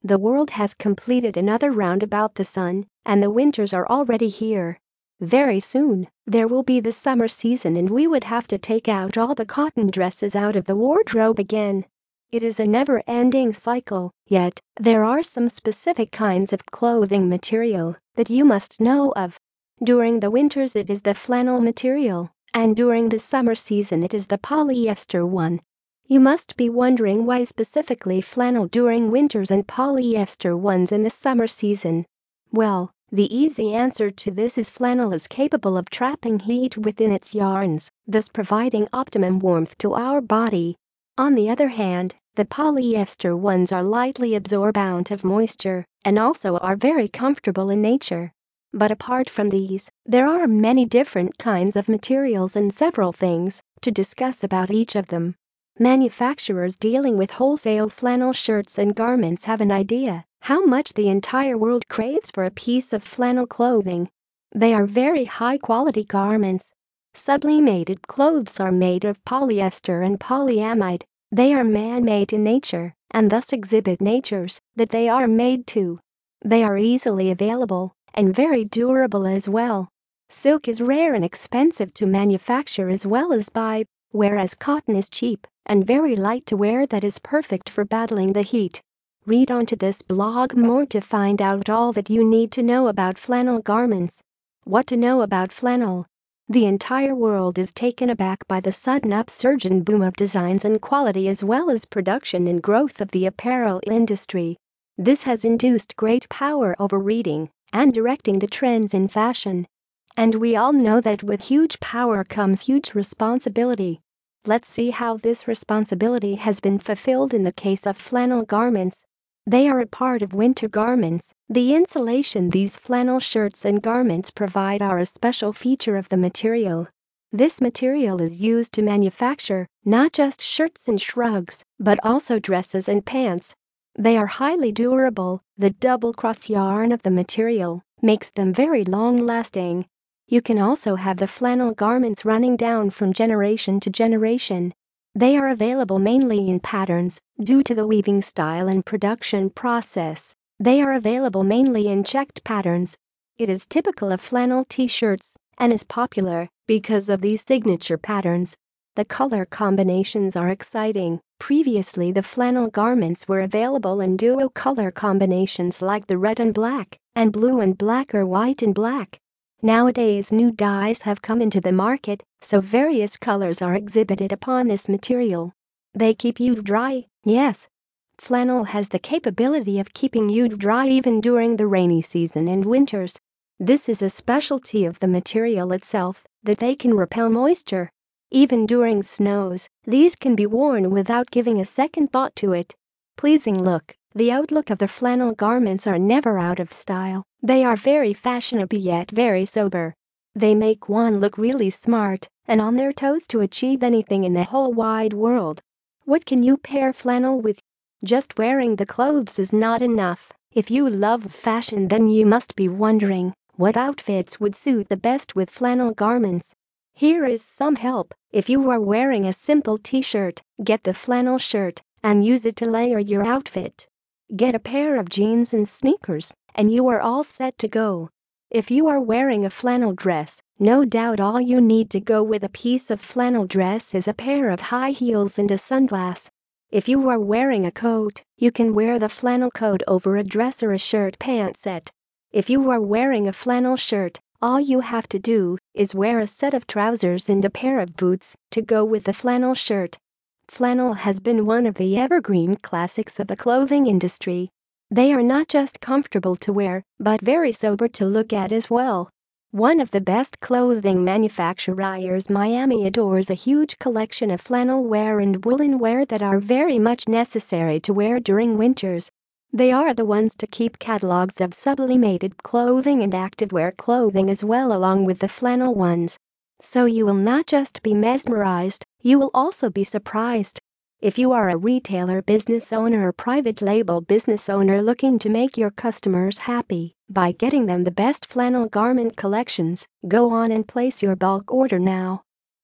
The world has completed another round about the sun, and the winters are already here. Very soon, there will be the summer season and we would have to take out all the cotton dresses out of the wardrobe again. It is a never-ending cycle, yet there are some specific kinds of clothing material that you must know of. During the winters it is the flannel material, and during the summer season it is the polyester one. You must be wondering why specifically flannel during winters and polyester ones in the summer season. Well, the easy answer to this is flannel is capable of trapping heat within its yarns, thus providing optimum warmth to our body. On the other hand, the polyester ones are lightly absorbent of moisture and also are very comfortable in nature. But apart from these, there are many different kinds of materials and several things to discuss about each of them. Manufacturers dealing with wholesale flannel shirts and garments have an idea how much the entire world craves for a piece of flannel clothing. They are very high-quality garments. Sublimated clothes are made of polyester and polyamide. They are man-made in nature and thus exhibit natures that they are made to. They are easily available and very durable as well. Silk is rare and expensive to manufacture as well as buy, whereas cotton is cheap and very light to wear that is perfect for battling the heat. Read onto this blog more to find out all that you need to know about flannel garments. What to know about flannel? The entire world is taken aback by the sudden upsurge and boom of designs and quality as well as production and growth of the apparel industry. This has induced great power over reading and directing the trends in fashion. And we all know that with huge power comes huge responsibility. Let's see how this responsibility has been fulfilled in the case of flannel garments. They are a part of winter garments. The insulation these flannel shirts and garments provide are a special feature of the material. This material is used to manufacture not just shirts and shrugs, but also dresses and pants. They are highly durable. The double-cross yarn of the material makes them very long-lasting. You can also have the flannel garments running down from generation to generation. They are available mainly in patterns due to the weaving style and production process. They are available mainly in checked patterns. It is typical of flannel t-shirts and is popular because of these signature patterns. The color combinations are exciting. Previously, the flannel garments were available in duo color combinations like the red and black, and blue and black or white and black. Nowadays, new dyes have come into the market, so various colors are exhibited upon this material. They keep you dry, yes. Flannel has the capability of keeping you dry even during the rainy season and winters. This is a specialty of the material itself, that they can repel moisture. Even during snows, these can be worn without giving a second thought to it. Pleasing look. The outlook of the flannel garments are never out of style. They are very fashionable yet very sober. They make one look really smart and on their toes to achieve anything in the whole wide world. What can you pair flannel with? Just wearing the clothes is not enough. If you love fashion, then you must be wondering what outfits would suit the best with flannel garments. Here is some help. If you are wearing a simple t-shirt, get the flannel shirt and use it to layer your outfit. Get a pair of jeans and sneakers, and you are all set to go. If you are wearing a flannel dress, no doubt all you need to go with a piece of flannel dress is a pair of high heels and a sunglass. If you are wearing a coat, you can wear the flannel coat over a dress or a shirt pant set. If you are wearing a flannel shirt, all you have to do is wear a set of trousers and a pair of boots to go with the flannel shirt. Flannel has been one of the evergreen classics of the clothing industry. They are not just comfortable to wear, but very sober to look at as well. One of the best clothing manufacturers, Miami, adores a huge collection of flannel wear and woolen wear that are very much necessary to wear during winters. They are the ones to keep catalogs of sublimated clothing and activewear clothing as well along with the flannel ones. So you will not just be mesmerized, you will also be surprised. If you are a retailer business owner or private label business owner looking to make your customers happy by getting them the best flannel garment collections, go on and place your bulk order now.